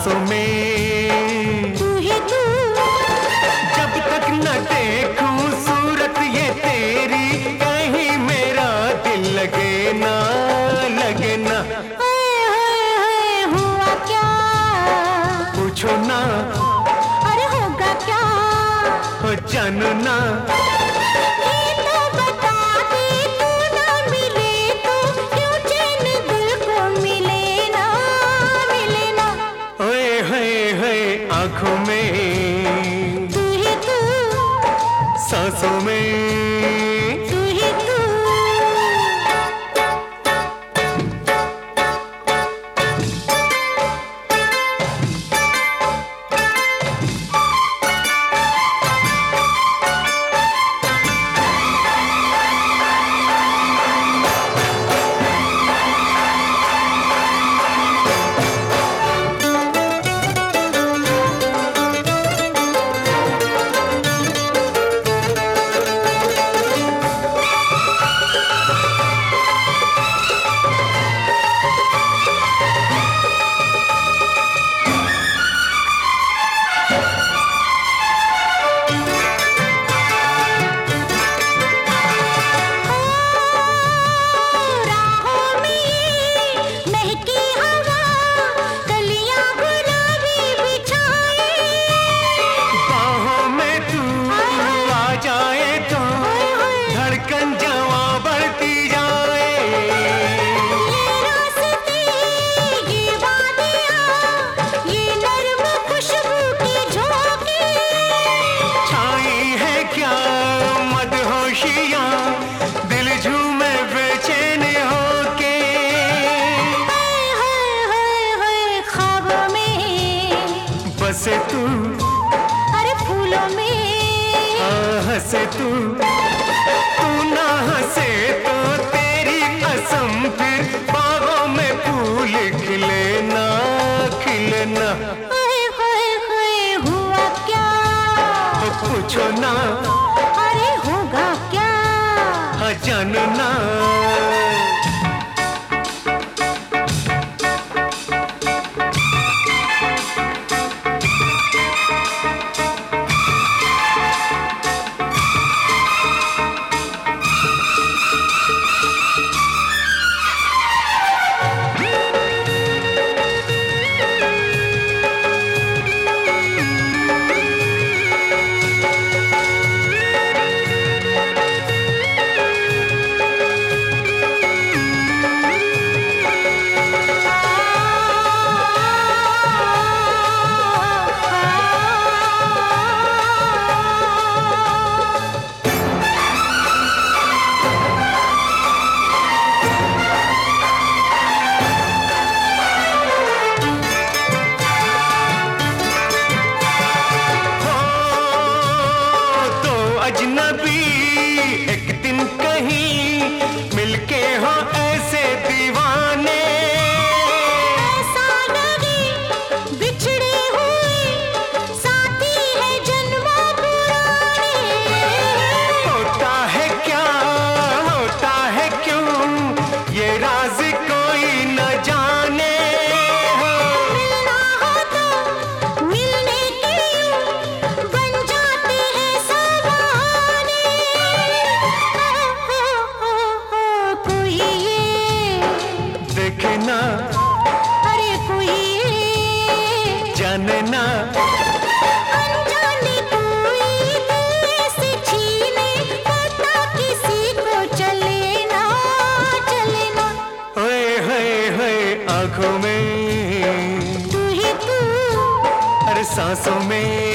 सांसों में तू ही तू। जब तक न देखूं सूरत ये तेरी, कहीं मेरा दिल लगे ना लगे ना। हुआ क्या पूछो ना, अरे होगा क्या हो जानना ना। ये तो बता दे, तू ना मिले तो क्यों चैन दिल को मिले ना मिले ना। ओए होए आंखों में तू ही तू, सांसों में तू ही तू। बसे तू, अरे फूलों में हंसे तू ना हंसे तो तेरी कसम फिर बागों में फूल खिले ना खिले ना। हुआ क्या पूछो ना, अरे होगा क्या जानना। अजनबी एक दिन कहीं मिलके हो ऐसे दीवाने, ऐसा नहीं बिछड़े हुए साथी है जन्मों पुराने। होता है क्या होता है क्यों ये राज कोई न जाने। मिलना हो तो मिलने के बन जाते हैं सब बहाने। कोई ये देखे ना, अरे कोई ये जाने ना। अनजाने कोई दिल से छीने, पता किसी को चले ना चले ना। आंखों में तू ही तू, अरे सांसों में